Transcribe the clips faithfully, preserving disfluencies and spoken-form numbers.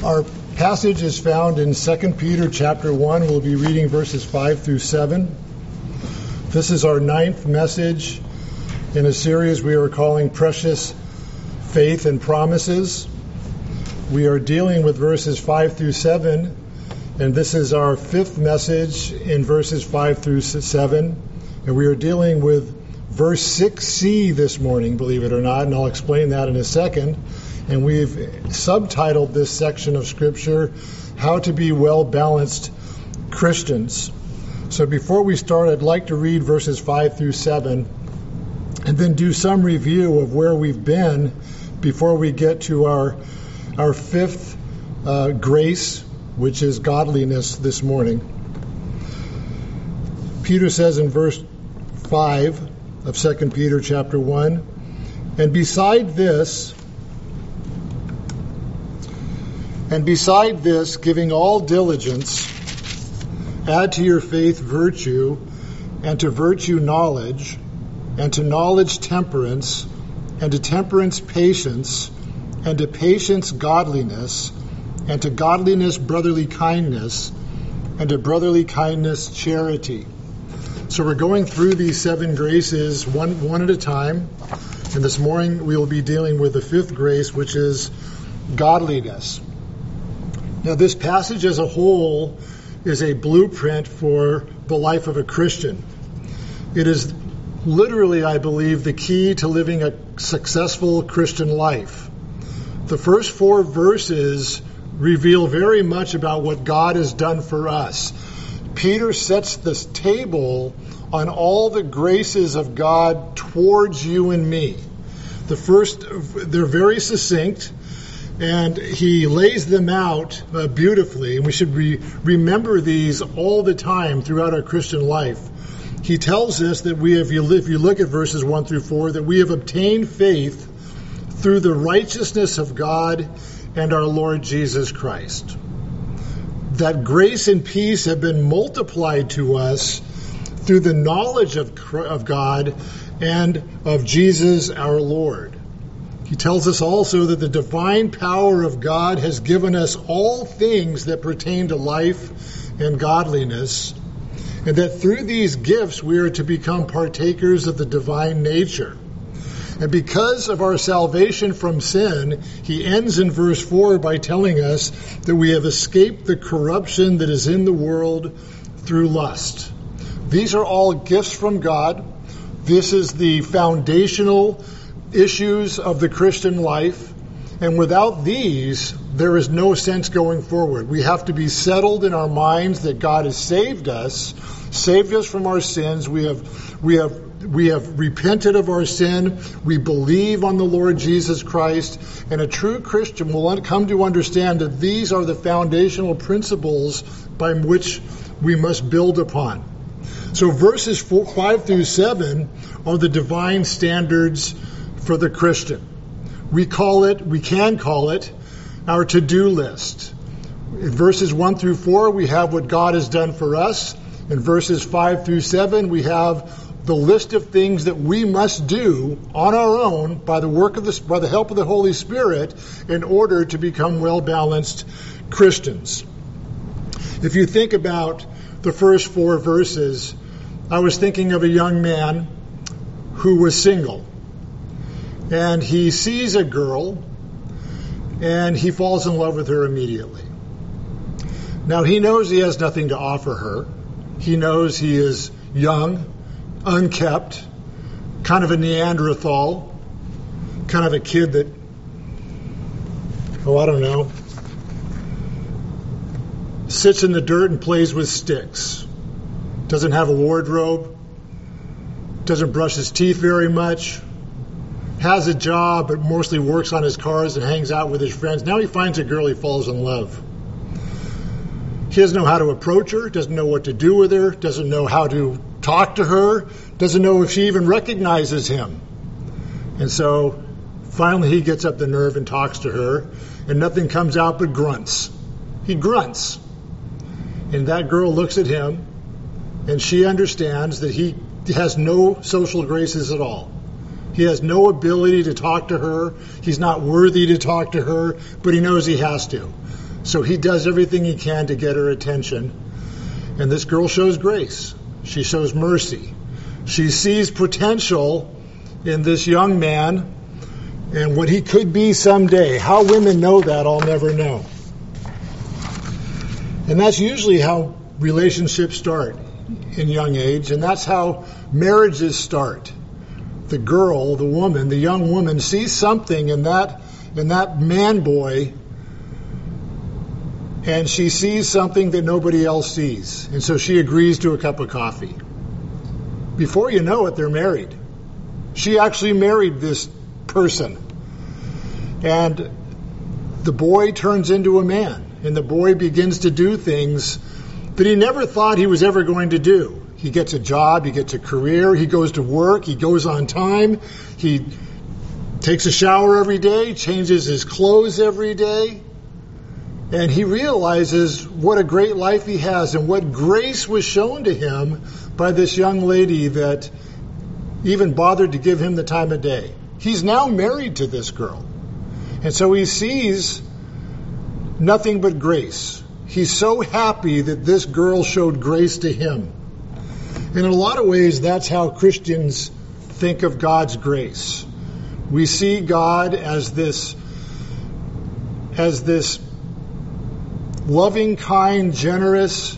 Our passage is found in Second Peter chapter one. We'll be reading verses five through seven. This is our ninth message in a series we are calling Precious Faith and Promises. We are dealing with verses five through seven, and this is our fifth message in verses five through seven. And we are dealing with verse six c this morning, believe it or not, and I'll explain that in a second. And we've subtitled this section of Scripture, How to Be Well-Balanced Christians. So before we start, I'd like to read verses five through seven and then do some review of where we've been before we get to our, our fifth uh, grace, which is godliness this morning. Peter says in verse five of Second Peter chapter one, and beside this, And beside this, giving all diligence, add to your faith virtue, and to virtue knowledge, and to knowledge temperance, and to temperance patience, and to patience godliness, and to godliness brotherly kindness, and to brotherly kindness charity. So we're going through these seven graces one, one at a time, and this morning we will be dealing with the fifth grace, which is godliness. Now, this passage as a whole is a blueprint for the life of a Christian. It is literally, I believe, the key to living a successful Christian life. The first four verses reveal very much about what God has done for us. Peter sets this table on all the graces of God towards you and me. The first, they're very succinct, and he lays them out uh, beautifully, and we should re- remember these all the time throughout our Christian life. He tells us that we have, if you look at verses one through four, that we have obtained faith through the righteousness of God and our Lord Jesus Christ. That grace and peace have been multiplied to us through the knowledge of, of God and of Jesus our Lord. He tells us also that the divine power of God has given us all things that pertain to life and godliness, and that through these gifts we are to become partakers of the divine nature. And because of our salvation from sin, he ends in verse four by telling us that we have escaped the corruption that is in the world through lust. These are all gifts from God. This is the foundational issues of the Christian life, and without these, there is no sense going forward. We have to be settled in our minds that God has saved us, saved us from our sins. We have, we have, we have repented of our sin. We believe on the Lord Jesus Christ, and a true Christian will come to understand that these are the foundational principles by which we must build upon. So verses four, five through seven are the divine standards for the Christian. We call it, we can call it, our to-do list. In verses one through four, we have what God has done for us. In verses five through seven, we have the list of things that we must do on our own by the work of the, by the help of the Holy Spirit in order to become well-balanced Christians. If you think about the first four verses, I was thinking of a young man who was single. And he sees a girl, and he falls in love with her immediately. Now, he knows he has nothing to offer her. He knows he is young, unkept, kind of a Neanderthal, kind of a kid that, oh, I don't know, sits in the dirt and plays with sticks, doesn't have a wardrobe, doesn't brush his teeth very much, has a job, but mostly works on his cars and hangs out with his friends. Now he finds a girl, he falls in love. He doesn't know how to approach her, doesn't know what to do with her, doesn't know how to talk to her, doesn't know if she even recognizes him. And so finally he gets up the nerve and talks to her, and nothing comes out but grunts. He grunts. And that girl looks at him, and she understands that he has no social graces at all. He has no ability to talk to her. He's not worthy to talk to her, but he knows he has to. So he does everything he can to get her attention. And this girl shows grace. She shows mercy. She sees potential in this young man and what he could be someday. How women know that, I'll never know. And that's usually how relationships start in young age, and that's how marriages start. The girl, the woman, the young woman sees something in that in that man boy, and she sees something that nobody else sees. And so she agrees to a cup of coffee. Before you know it, they're married. She actually married this person. And the boy turns into a man, and the boy begins to do things that he never thought he was ever going to do. He gets a job, he gets a career, he goes to work, he goes on time, he takes a shower every day, changes his clothes every day, and he realizes what a great life he has and what grace was shown to him by this young lady that even bothered to give him the time of day. He's now married to this girl, and so he sees nothing but grace. He's so happy that this girl showed grace to him. And in a lot of ways, that's how Christians think of God's grace. We see God as this, as this loving, kind, generous,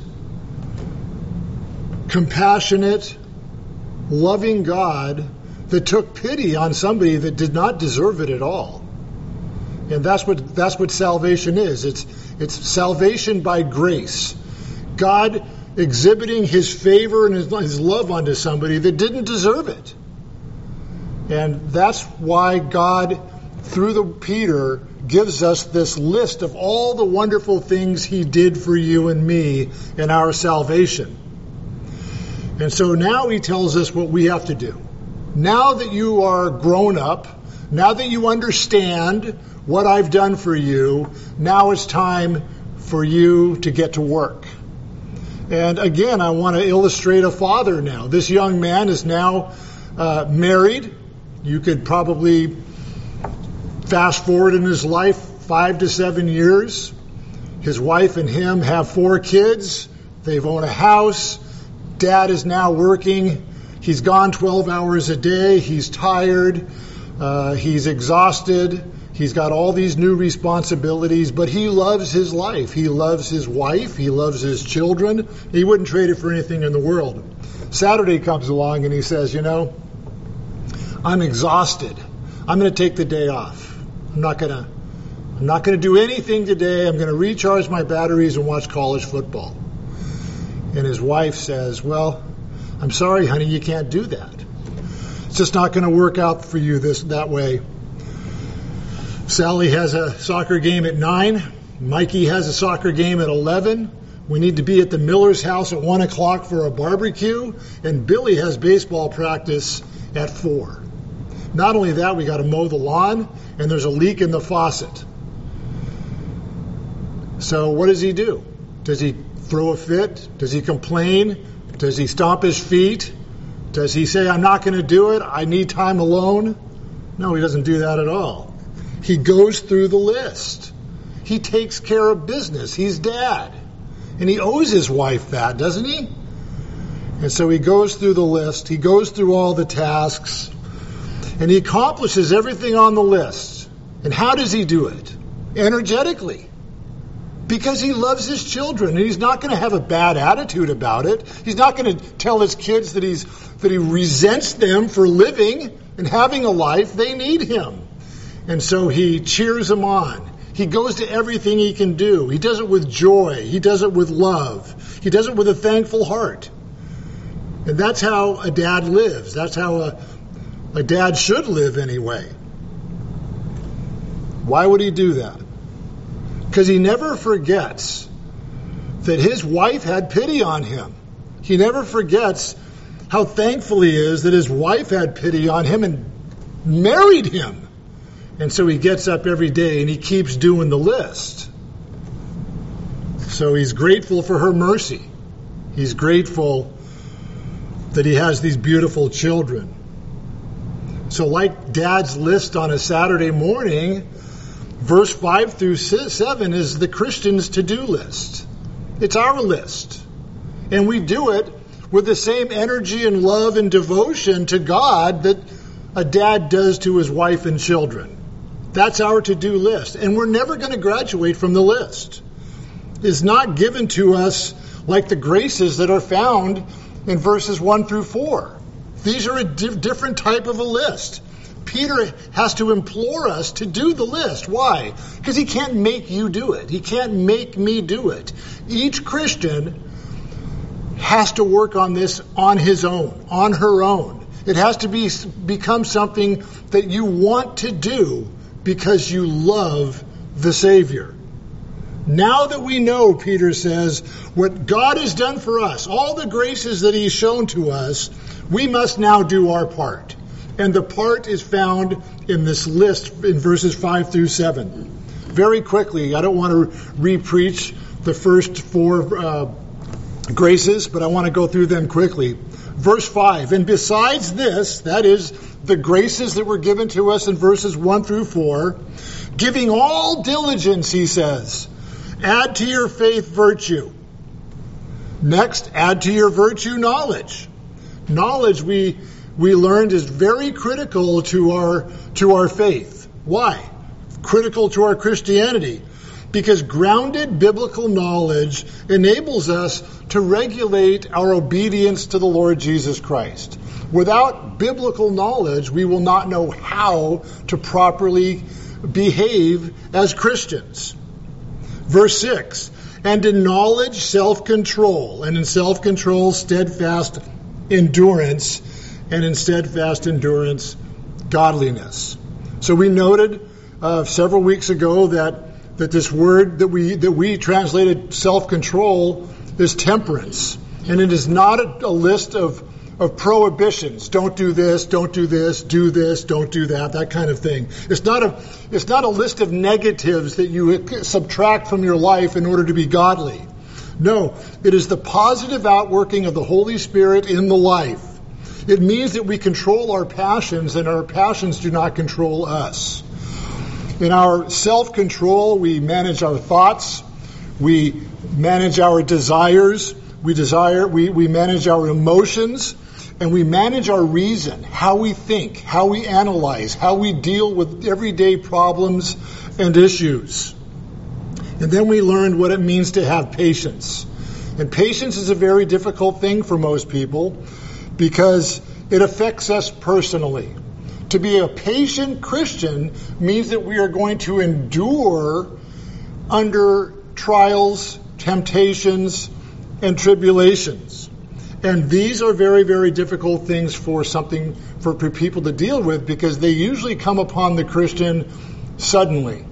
compassionate, loving God that took pity on somebody that did not deserve it at all. And that's what that's what salvation is. It's it's salvation by grace. God exhibiting his favor and his, his love unto somebody that didn't deserve it. And that's why God, through the Peter, gives us this list of all the wonderful things he did for you and me in our salvation. And so now he tells us what we have to do. Now that you are grown up, now that you understand what I've done for you, now it's time for you to get to work. And again, I want to illustrate a father now. This young man is now uh, married. You could probably fast forward in his life five to seven years. His wife and him have four kids. They've owned a house. Dad is now working. He's gone twelve hours a day. He's tired. Uh, he's exhausted. He's got all these new responsibilities, but he loves his life. He loves his wife. He loves his children. He wouldn't trade it for anything in the world. Saturday comes along and he says, you know, I'm exhausted. I'm going to take the day off. I'm not going to, I'm not going to do anything today. I'm going to recharge my batteries and watch college football. And his wife says, well, I'm sorry, honey, you can't do that. It's just not going to work out for you this that way. Sally has a soccer game at nine. Mikey has a soccer game at eleven. We need to be at the Miller's house at one o'clock for a barbecue. And Billy has baseball practice at four. Not only that, we got to mow the lawn, and there's a leak in the faucet. So what does he do? Does he throw a fit? Does he complain? Does he stomp his feet? Does he say, I'm not going to do it, I need time alone? No, he doesn't do that at all. He goes through the list. He takes care of business. He's dad. And he owes his wife that, doesn't he? And so he goes through the list. He goes through all the tasks. And he accomplishes everything on the list. And how does he do it? Energetically. Because he loves his children, and he's not going to have a bad attitude about it. He's not going to tell his kids that he's that he resents them for living and having a life. They need him. And so he cheers them on. He goes to everything he can do. He does it with joy. He does it with love. He does it with a thankful heart. And that's how a dad lives. That's how a, a dad should live anyway. Why would he do that? Because he never forgets that his wife had pity on him. He never forgets how thankful he is that his wife had pity on him and married him. And so he gets up every day and he keeps doing the list. So he's grateful for her mercy. He's grateful that he has these beautiful children. So like Dad's list on a Saturday morning, Verse five through seven is the Christian's to-do list. It's our list. And we do it with the same energy and love and devotion to God that a dad does to his wife and children. That's our to-do list. And we're never going to graduate from the list. It's not given to us like the graces that are found in verses one through four. These are a di- different type of a list. Peter has to implore us to do the list. Why? Because he can't make you do it. He can't make me do it. Each Christian has to work on this on his own, on her own. It has to be become something that you want to do because you love the Savior. Now that we know, Peter says, what God has done for us, all the graces that he's shown to us, we must now do our part. And the part is found in this list in verses five through seven. Very quickly, I don't want to re-preach the first four uh, graces, but I want to go through them quickly. Verse five, and besides this, that is the graces that were given to us in verses one through four, giving all diligence, he says, add to your faith virtue. Next, add to your virtue knowledge. Knowledge, we we learned, is very critical to our to our faith. Why? Critical to our Christianity. Because grounded biblical knowledge enables us to regulate our obedience to the Lord Jesus Christ. Without biblical knowledge, we will not know how to properly behave as Christians. Verse six, and in knowledge, self-control, and in self-control, steadfast endurance, and in steadfast endurance, godliness. So we noted uh, several weeks ago that, that this word that we that we translated self-control is temperance. And it is not a, a list of, of prohibitions. Don't do this, don't do this, do this, don't do that, that kind of thing. It's not a it's not a list of negatives that you subtract from your life in order to be godly. No, it is the positive outworking of the Holy Spirit in the life. It means that we control our passions and our passions do not control us. In our self-control, we manage our thoughts, we manage our desires, we desire, we, we manage our emotions, and we manage our reason, how we think, how we analyze, how we deal with everyday problems and issues. And then we learned what it means to have patience. And patience is a very difficult thing for most people because it affects us personally. To be a patient Christian means that we are going to endure under trials, temptations, and tribulations. And these are very, very difficult things for something for people to deal with because they usually come upon the Christian suddenly.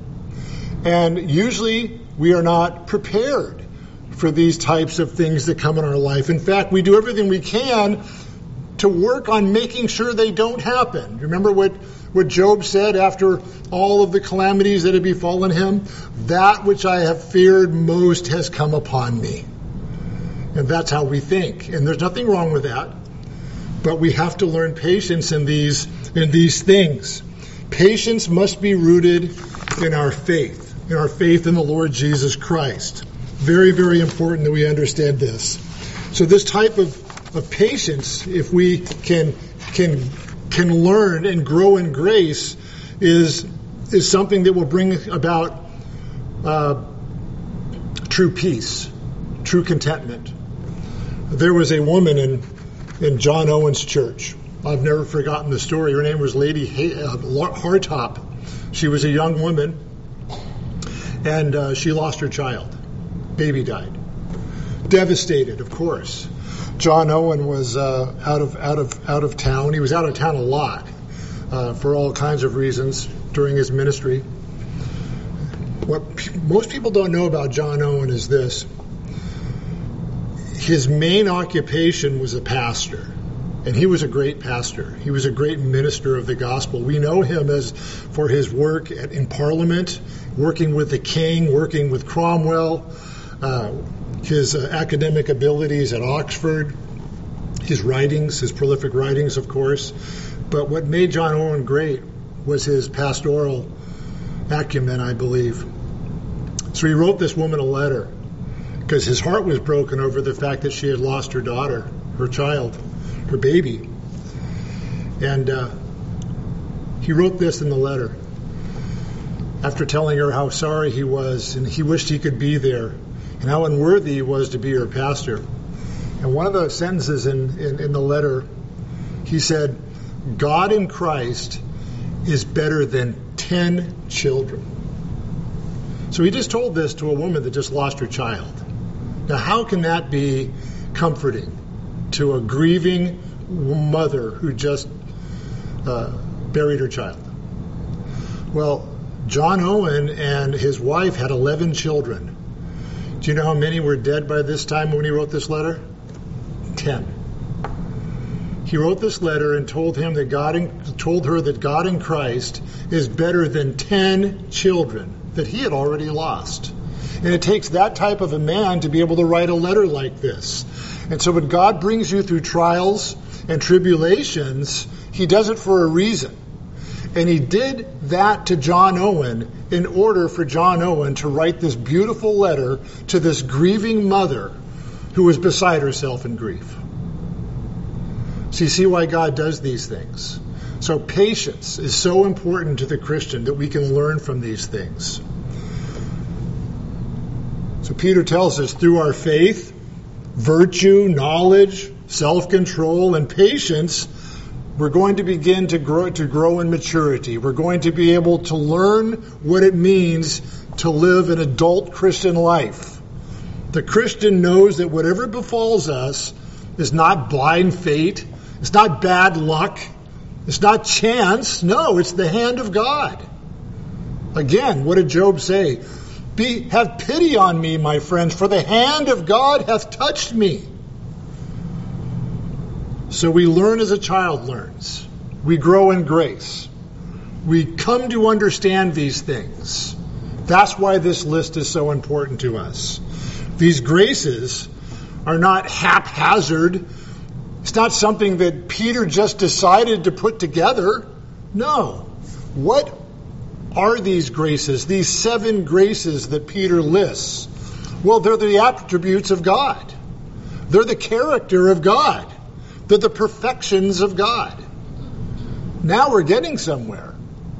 And usually we are not prepared for these types of things that come in our life. In fact, we do everything we can to work on making sure they don't happen. Remember what, what Job said after all of the calamities that had befallen him? That which I have feared most has come upon me. And that's how we think. And there's nothing wrong with that. But we have to learn patience in these, in these things. Patience must be rooted in our faith, in our faith in the Lord Jesus Christ. Very, very important that we understand this. So this type of of patience, if we can can can learn and grow in grace, is is something that will bring about uh, true peace, true contentment. There was a woman in in John Owen's church. I've never forgotten the story. Her name was Lady Hartop. She was a young woman, and uh, she lost her child. Baby died. Devastated, of course. John Owen was uh, out of out of out of town. He was out of town a lot uh, for all kinds of reasons during his ministry. What pe- most people don't know about John Owen is this: his main occupation was a pastor, and he was a great pastor. He was a great minister of the gospel. We know him as for his work at, in Parliament, working with the King, working with Cromwell. Uh, his uh, academic abilities at Oxford, his writings, his prolific writings, of course. But what made John Owen great was his pastoral acumen, I believe. So he wrote this woman a letter because his heart was broken over the fact that she had lost her daughter, her child, her baby. And uh, he wrote this in the letter after telling her how sorry he was and he wished he could be there and how unworthy he was to be her pastor. And one of the sentences in, in, in the letter, he said, God in Christ is better than ten children. So he just told this to a woman that just lost her child. Now, how can that be comforting to a grieving mother who just uh, buried her child? Well, John Owen and his wife had eleven children. Do you know how many were dead by this time when he wrote this letter? Ten. He wrote this letter and told him that God in, told her that God in Christ is better than ten children that he had already lost. And it takes that type of a man to be able to write a letter like this. And so when God brings you through trials and tribulations, he does it for a reason. And he did that to John Owen in order for John Owen to write this beautiful letter to this grieving mother who was beside herself in grief. So you see why God does these things. So patience is so important to the Christian that we can learn from these things. So Peter tells us through our faith, virtue, knowledge, self-control, and patience, we're going to begin to grow to grow in maturity. We're going to be able to learn what it means to live an adult Christian life. The Christian knows that whatever befalls us is not blind fate. It's not bad luck. It's not chance. No, it's the hand of God. Again, what did Job say? Be, have pity on me, my friends, for the hand of God hath touched me. So we learn as a child learns. We grow in grace. We come to understand these things. That's why this list is so important to us. These graces are not haphazard. It's not something that Peter just decided to put together. No. What are these graces, these seven graces that Peter lists? Well, they're the attributes of God. They're the character of God. They're the perfections of God. Now we're getting somewhere.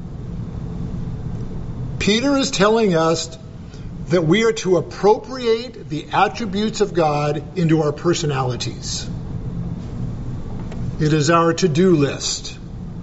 Peter is telling us that we are to appropriate the attributes of God into our personalities. It is our to-do list.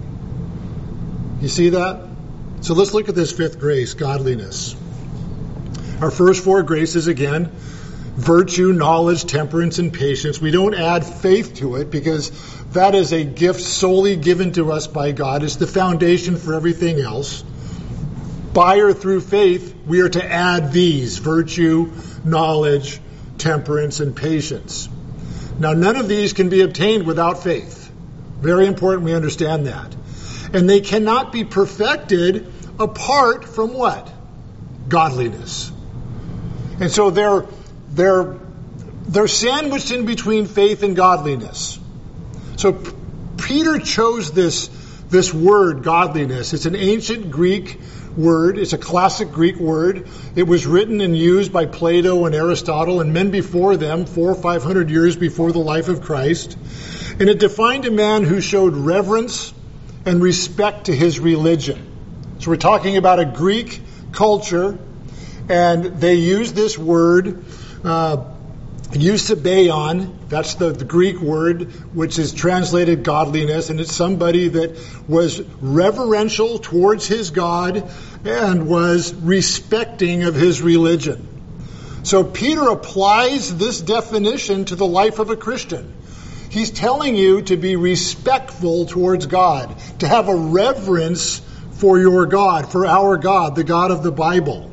You see that? So let's look at this fifth grace, godliness. Our first four graces, again, virtue, knowledge, temperance, and patience. We don't add faith to it because that is a gift solely given to us by God. It's the foundation for everything else. By or through faith, we are to add these: virtue, knowledge, temperance, and patience. Now, none of these can be obtained without faith. Very important we understand that. And they cannot be perfected apart from what? Godliness. And so they're they're they're sandwiched in between faith and godliness. So P- Peter chose this this word, godliness. It's an ancient Greek word. It's a classic Greek word. It was written and used by Plato and Aristotle and men before them, four or five hundred years before the life of Christ. And it defined a man who showed reverence and respect to his religion. So we're talking about a Greek culture, and they use this word, uh, eusebeion. That's the, the Greek word, which is translated godliness, and it's somebody that was reverential towards his God and was respecting of his religion. So Peter applies this definition to the life of a Christian. He's telling you to be respectful towards God, to have a reverence for your God, for our God, the God of the Bible.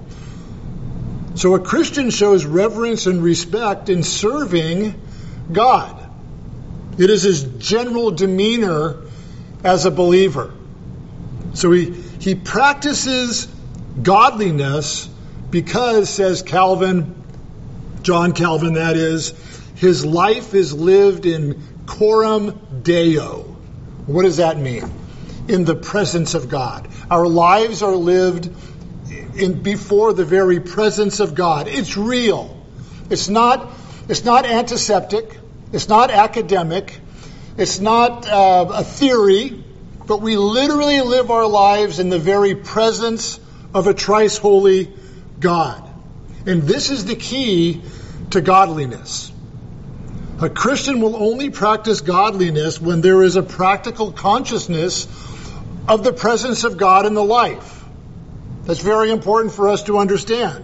So a Christian shows reverence and respect in serving God. It is his general demeanor as a believer. So he, he practices godliness because, says Calvin, John Calvin that is, his life is lived in coram Deo. What does that mean? In the presence of God. Our lives are lived in before the very presence of God. It's real. It's not, it's not antiseptic. It's not academic. It's not uh, a theory. But we literally live our lives in the very presence of a thrice holy God. And this is the key to godliness. A Christian will only practice godliness when there is a practical consciousness of the presence of God in the life. That's very important for us to understand.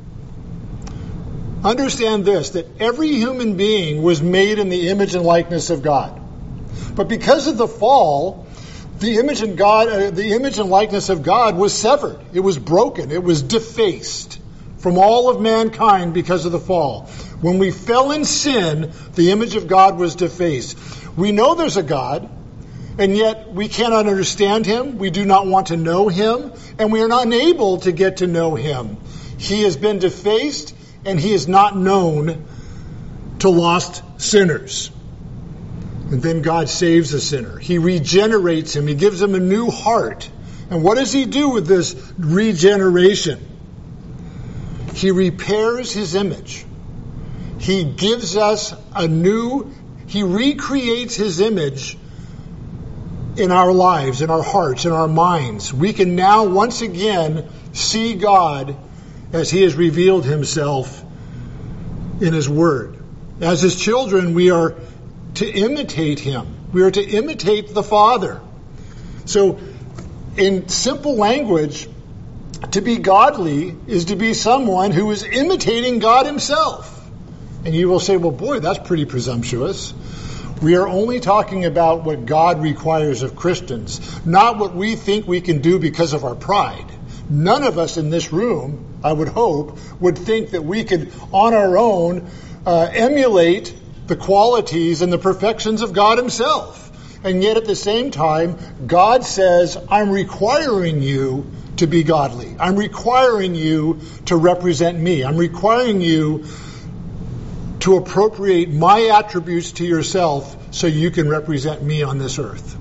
Understand this, that every human being was made in the image and likeness of God. But because of the fall, the image and God, uh, the image and likeness of God was severed. It was broken. It was defaced from all of mankind because of the fall. When we fell in sin, the image of God was defaced. We know there's a God, and yet we cannot understand him. We do not want to know him, and we are not able to get to know him. He has been defaced, and he is not known to lost sinners. And then God saves the sinner. He regenerates him. He gives him a new heart. And what does he do with this regeneration? He repairs his image. He gives us a new, he recreates his image in our lives, in our hearts, in our minds. We can now once again see God as he has revealed himself in his word. As his children, we are to imitate him. We are to imitate the Father. So, in simple language, to be godly is to be someone who is imitating God himself. And you will say, well, boy, that's pretty presumptuous. We are only talking about what God requires of Christians, not what we think we can do because of our pride. None of us in this room, I would hope, would think that we could, on our own, uh, emulate the qualities and the perfections of God himself. And yet at the same time, God says, I'm requiring you to be godly. I'm requiring you to represent me. I'm requiring you to appropriate my attributes to yourself so you can represent me on this earth.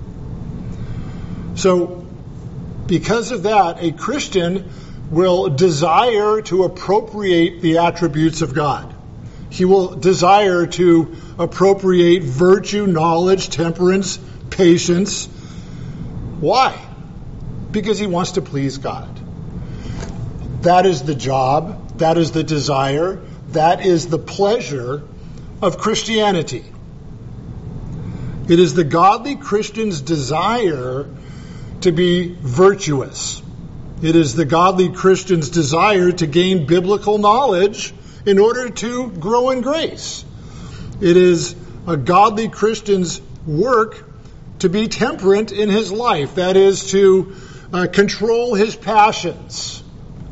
So, because of that, a Christian will desire to appropriate the attributes of God. He will desire to appropriate virtue, knowledge, temperance, patience. Why? Because he wants to please God. That is the job. That is the desire. That is the pleasure of Christianity. It is the godly Christian's desire to be virtuous. It is the godly Christian's desire to gain biblical knowledge in order to grow in grace. It is a godly Christian's work to be temperate in his life. That is to uh, control his passions.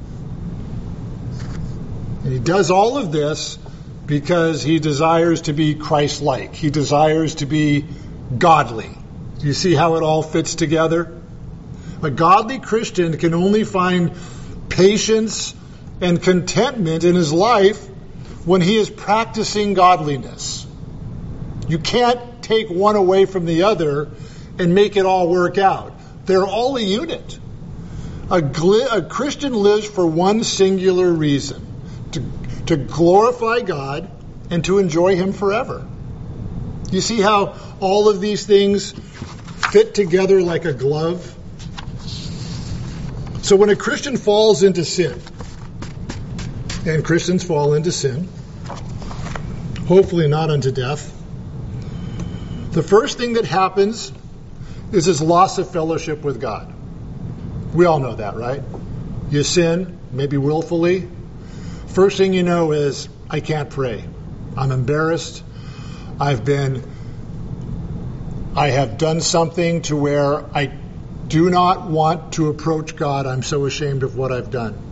And he does all of this because he desires to be Christ-like. He desires to be godly. Do you see how it all fits together? A godly Christian can only find patience and contentment in his life when he is practicing godliness. You can't take one away from the other and make it all work out. They're all a unit. A, gl- a Christian lives for one singular reason, to, to glorify God and to enjoy him forever. You see how all of these things fit together like a glove? So when a Christian falls into sin, and Christians fall into sin, hopefully not unto death, the first thing that happens is his loss of fellowship with God. We all know that, right? You sin, maybe willfully. First thing you know is, I can't pray. I'm embarrassed. I've been, I have done something to where I do not want to approach God. I'm so ashamed of what I've done.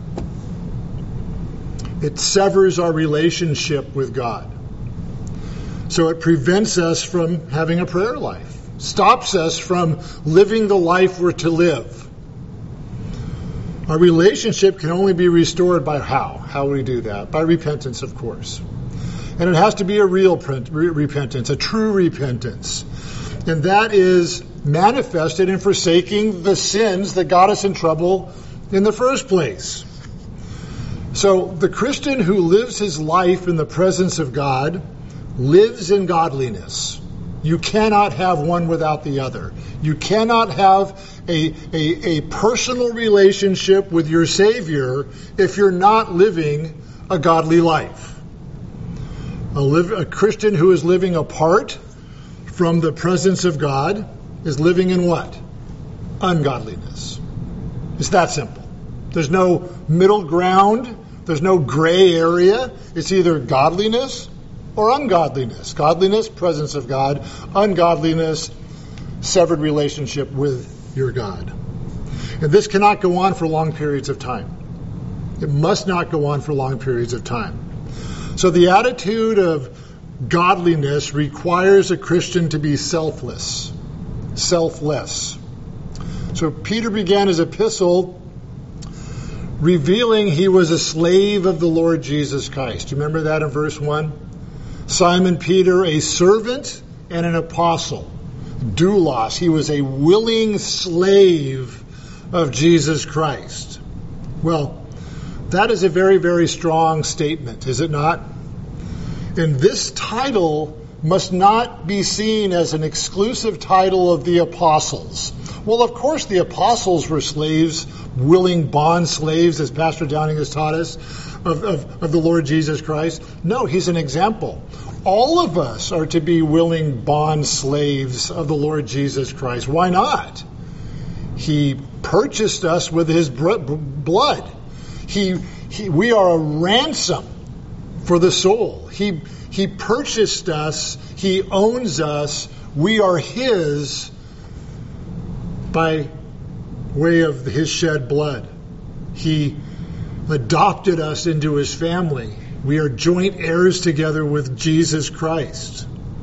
It severs our relationship with God. So it prevents us from having a prayer life, stops us from living the life we're to live. Our relationship can only be restored by how? How do we do that? By repentance, of course. And it has to be a real repentance, a true repentance. And that is manifested in forsaking the sins that got us in trouble in the first place. So the Christian who lives his life in the presence of God lives in godliness. You cannot have one without the other. You cannot have a, a, a personal relationship with your Savior if you're not living a godly life. A, live, a Christian who is living apart from the presence of God is living in what? Ungodliness. It's that simple. There's no middle ground. There's no gray area. It's either godliness or ungodliness. Godliness, presence of God. Ungodliness, severed relationship with your God. And this cannot go on for long periods of time. It must not go on for long periods of time. So the attitude of godliness requires a Christian to be selfless. Selfless. So Peter began his epistle revealing he was a slave of the Lord Jesus Christ. Do you remember that in verse one? Simon Peter, a servant and an apostle. Doulos, he was a willing slave of Jesus Christ. Well, that is a very, very strong statement, is it not? And this title must not be seen as an exclusive title of the apostles. Well, of course, the apostles were slaves, willing bond slaves, as Pastor Downing has taught us, of, of, of the Lord Jesus Christ. No, he's an example. All of us are to be willing bond slaves of the Lord Jesus Christ. Why not? He purchased us with his blood. He, he, we are a ransom for the soul. He, he purchased us. He owns us. We are his by way of his shed blood. He adopted us into his family. We are joint heirs together with Jesus Christ.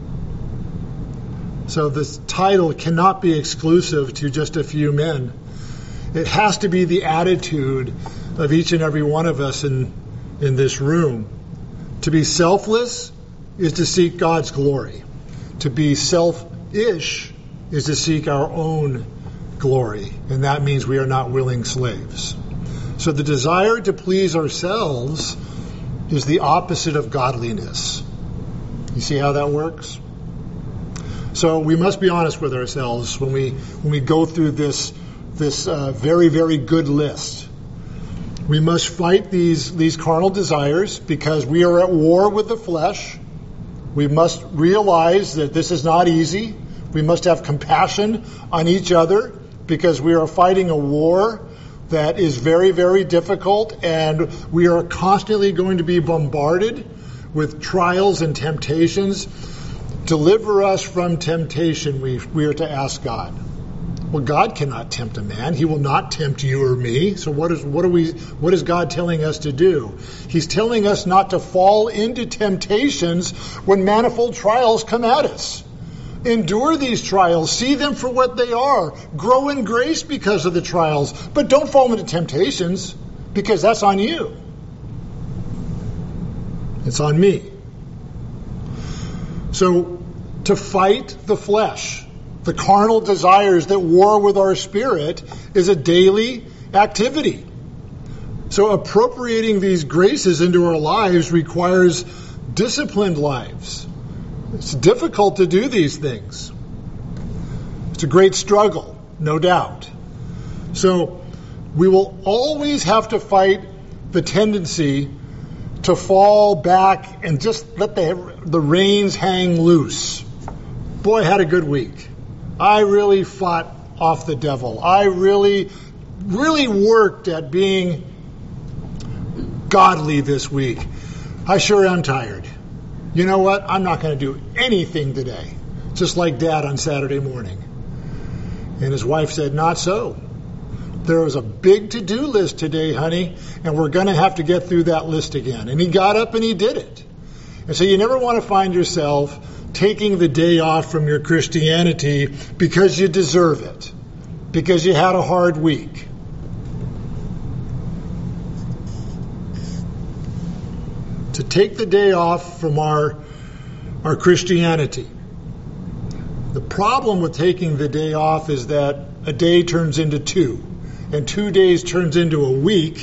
So this title cannot be exclusive to just a few men. It has to be the attitude of each and every one of us in, in this room. To be selfless is to seek God's glory. To be selfish is to seek our own glory. And that means we are not willing slaves. So the desire to please ourselves is the opposite of godliness. You see how that works? So we must be honest with ourselves when we when we go through this this uh, very, very good list. We must fight these, these carnal desires because we are at war with the flesh. We must realize that this is not easy. We must have compassion on each other because we are fighting a war that is very, very difficult, and we are constantly going to be bombarded with trials and temptations. Deliver us from temptation, we, we are to ask God. Well, God cannot tempt a man. He will not tempt you or me. So what is what are we what is God telling us to do? He's telling us not to fall into temptations when manifold trials come at us. Endure these trials. See them for what they are. Grow in grace because of the trials. But don't fall into temptations because that's on you. It's on me. So to fight the flesh, the carnal desires that war with our spirit, is a daily activity. So appropriating these graces into our lives requires disciplined lives. It's difficult to do these things. It's a great struggle, no doubt. So we will always have to fight the tendency to fall back and just let the, the reins hang loose. Boy, I had a good week. I really fought off the devil. I really, really worked at being godly this week. I sure am tired. You know what? I'm not going to do anything today. Just like Dad on Saturday morning. And his wife said, not so. There was a big to-do list today, honey, and we're going to have to get through that list again. And he got up and he did it. And so you never want to find yourself taking the day off from your Christianity because you deserve it, because you had a hard week. To take the day off from our, our Christianity. The problem with taking the day off is that a day turns into two, and two days turns into a week,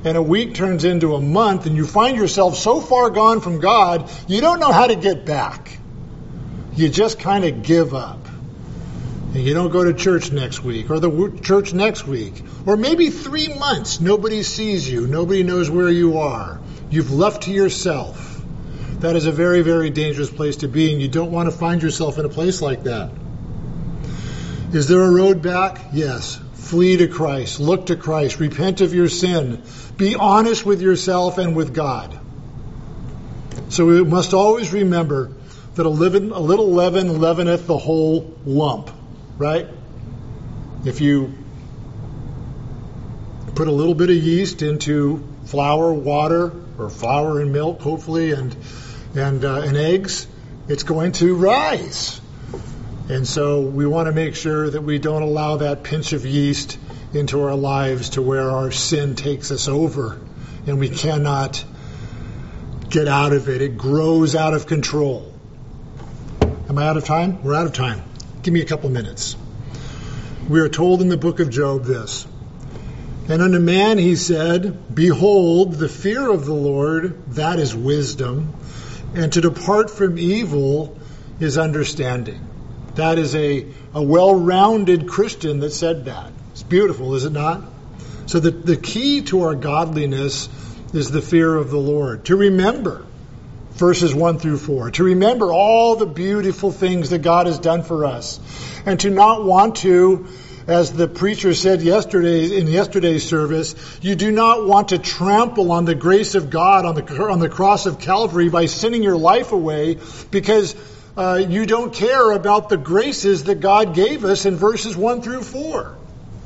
and a week turns into a month, and you find yourself so far gone from God, you don't know how to get back. You just kind of give up. And you don't go to church next week, or the church next week, or maybe three months. Nobody sees you. Nobody knows where you are. You've left to yourself. That is a very, very dangerous place to be, and you don't want to find yourself in a place like that. Is there a road back? Yes. Flee to Christ. Look to Christ. Repent of your sin. Be honest with yourself and with God. So we must always remember that a, leaven, a little leaven leaveneth the whole lump. Right? If you put a little bit of yeast into flour, water, or flour and milk, hopefully, and and uh, and eggs, it's going to rise. And so we want to make sure that we don't allow that pinch of yeast into our lives to where our sin takes us over and we cannot get out of it. It grows out of control. Am I out of time? We're out of time. Give me a couple minutes. We are told in the book of Job this. And unto man he said, Behold, the fear of the Lord, that is wisdom, and to depart from evil is understanding. That is a, a well-rounded Christian that said that. It's beautiful, is it not? So the, the key to our godliness is the fear of the Lord. To remember verses one through four. To remember all the beautiful things that God has done for us. And to not want to, as the preacher said yesterday in yesterday's service, you do not want to trample on the grace of God on the on the cross of Calvary by sinning your life away because uh, you don't care about the graces that God gave us in verses one through four.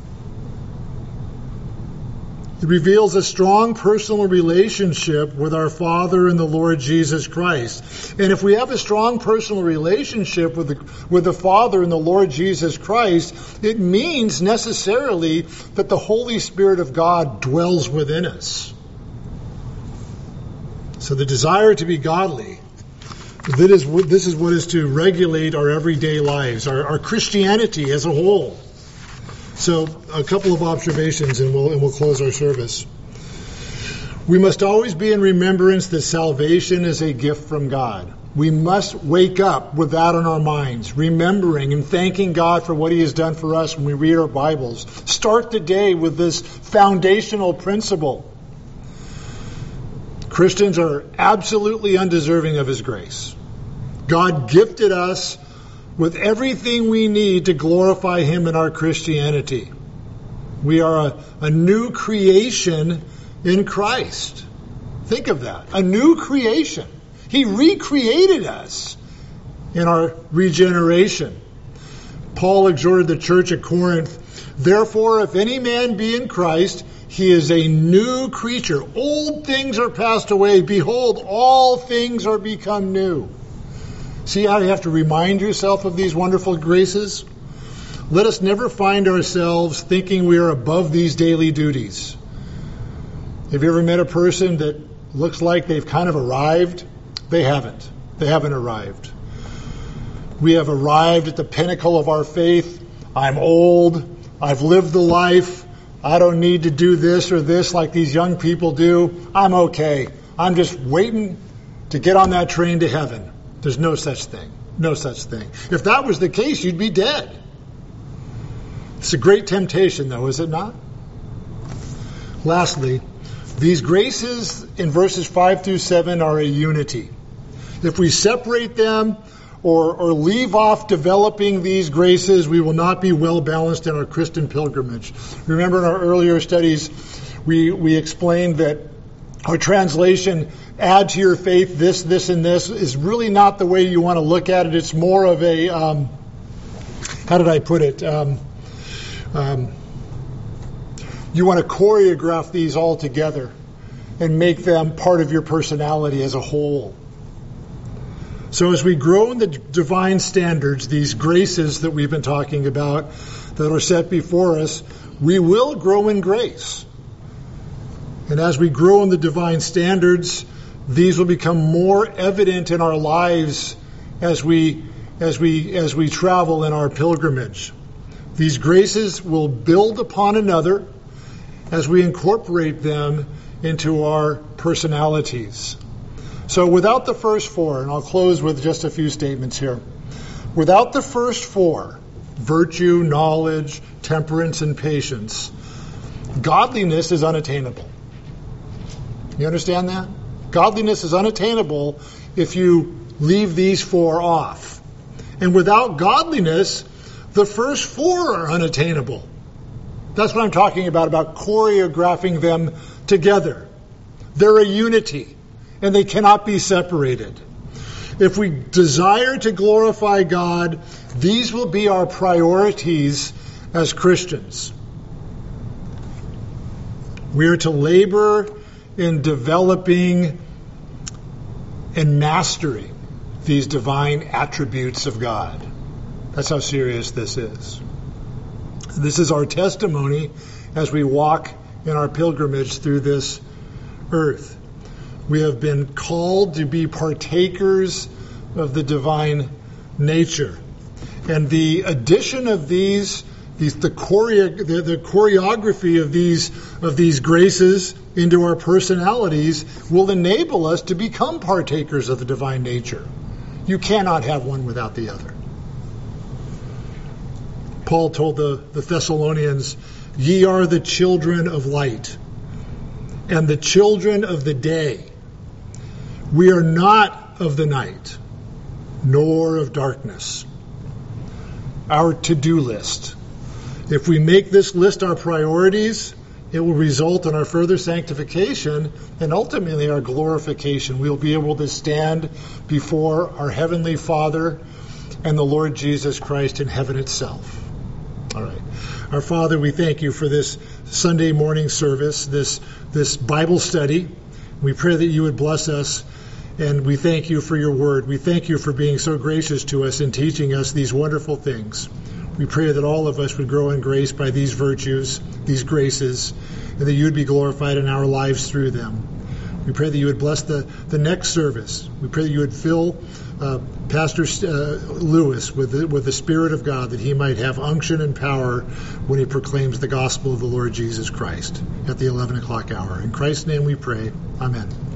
It reveals a strong personal relationship with our Father and the Lord Jesus Christ. And if we have a strong personal relationship with the, with the Father and the Lord Jesus Christ, it means necessarily that the Holy Spirit of God dwells within us. So the desire to be godly, that is, this is what is to regulate our everyday lives, our, our Christianity as a whole. So a couple of observations and we'll, and we'll close our service. We must always be in remembrance that salvation is a gift from God. We must wake up with that on our minds, remembering and thanking God for what He has done for us when we read our Bibles. Start the day with this foundational principle. Christians are absolutely undeserving of His grace. God gifted us with everything we need to glorify Him in our Christianity. We are a, a new creation in Christ. Think of that. A new creation. He recreated us in our regeneration. Paul exhorted the church at Corinth, Therefore, if any man be in Christ, he is a new creature. Old things are passed away. Behold, all things are become new. See how you have to remind yourself of these wonderful graces? Let us never find ourselves thinking we are above these daily duties. Have you ever met a person that looks like they've kind of arrived? They haven't. They haven't arrived. We have arrived at the pinnacle of our faith. I'm old. I've lived the life. I don't need to do this or this like these young people do. I'm okay. I'm just waiting to get on that train to heaven. There's no such thing. No such thing. If that was the case, you'd be dead. It's a great temptation, though, is it not? Lastly, these graces in verses five through seven are a unity. If we separate them or, or leave off developing these graces, we will not be well balanced in our Christian pilgrimage. Remember in our earlier studies, we, we explained that our translation, add to your faith this, this, and this, is really not the way you want to look at it. It's more of a, um, how did I put it? Um, um, you want to choreograph these all together and make them part of your personality as a whole. So as we grow in the divine standards, these graces that we've been talking about that are set before us, we will grow in grace. And as we grow in the divine standards, these will become more evident in our lives as we as we as we travel in our pilgrimage. These graces will build upon another as we incorporate them into our personalities. So without the first four, and I'll close with just a few statements here. Without the first four, virtue, knowledge, temperance, and patience, godliness is unattainable. You understand that? Godliness is unattainable if you leave these four off. And without godliness, the first four are unattainable. That's what I'm talking about, about choreographing them together. They're a unity, and they cannot be separated. If we desire to glorify God, these will be our priorities as Christians. We are to labor in developing and mastering these divine attributes of God. That's how serious this is. This is our testimony as we walk in our pilgrimage through this earth. We have been called to be partakers of the divine nature. And the addition of these, these the, choreo, the, the choreography of these, of these graces into our personalities will enable us to become partakers of the divine nature. You cannot have one without the other. Paul told the, the Thessalonians, "Ye are the children of light and the children of the day. We are not of the night, nor of darkness." Our to-do list. If we make this list our priorities, it will result in our further sanctification and ultimately our glorification. We'll be able to stand before our Heavenly Father and the Lord Jesus Christ in heaven itself. All right. Our Father, we thank you for this Sunday morning service, this, this Bible study. We pray that you would bless us, and we thank you for your word. We thank you for being so gracious to us and teaching us these wonderful things. We pray that all of us would grow in grace by these virtues, these graces, and that you would be glorified in our lives through them. We pray that you would bless the, the next service. We pray that you would fill uh, Pastor uh, Lewis with the, with the Spirit of God, that he might have unction and power when he proclaims the gospel of the Lord Jesus Christ at the eleven o'clock hour. In Christ's name we pray. Amen.